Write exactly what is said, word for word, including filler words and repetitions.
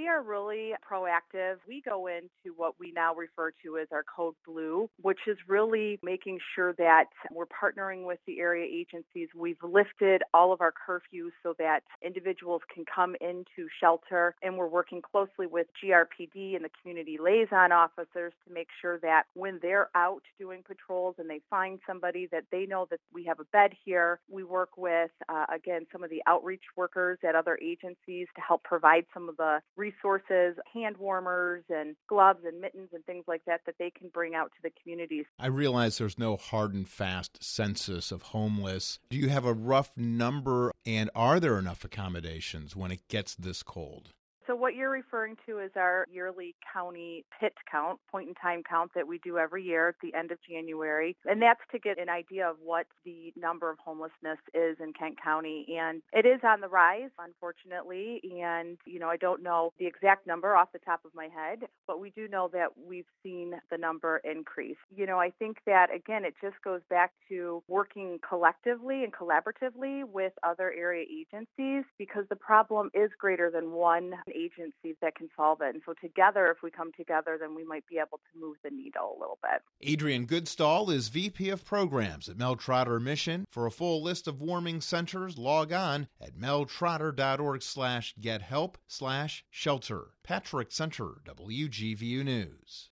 are really proactive. We go into what we now refer to as our Code Blue, which is really making sure that we're partnering with the area agencies. We've lifted all of our curfews so that individuals can come into shelter, and we're working closely with G R P D and the community liaison officers to make sure that when they're out doing patrols and they find somebody, that they know that we have a bed here. We work with, uh, again, some of the outreach workers at other agencies to help provide some of the resources, hand warmers and gloves and mittens and things like that that they can bring out to the communities. I realize there's no hard and fast census of homeless. Do you have a rough number, and are there enough accommodations when it gets this cold? So what you're referring to is our yearly county P I T count, point-in-time count that we do every year at the end of January. And that's to get an idea of what the number of homelessness is in Kent County. And it is on the rise, unfortunately. And, you know, I don't know the exact number off the top of my head, but we do know that we've seen the number increase. You know, I think that, again, it just goes back to working collectively and collaboratively with other area agencies, because the problem is greater than one agencies that can solve it. And so together, if we come together, then we might be able to move the needle a little bit. Adrienne Goodstall is V P of Programs at Mel Trotter Mission. For a full list of warming centers, log on at meltrotter.org slash get help slash shelter. Patrick Center, W G V U News.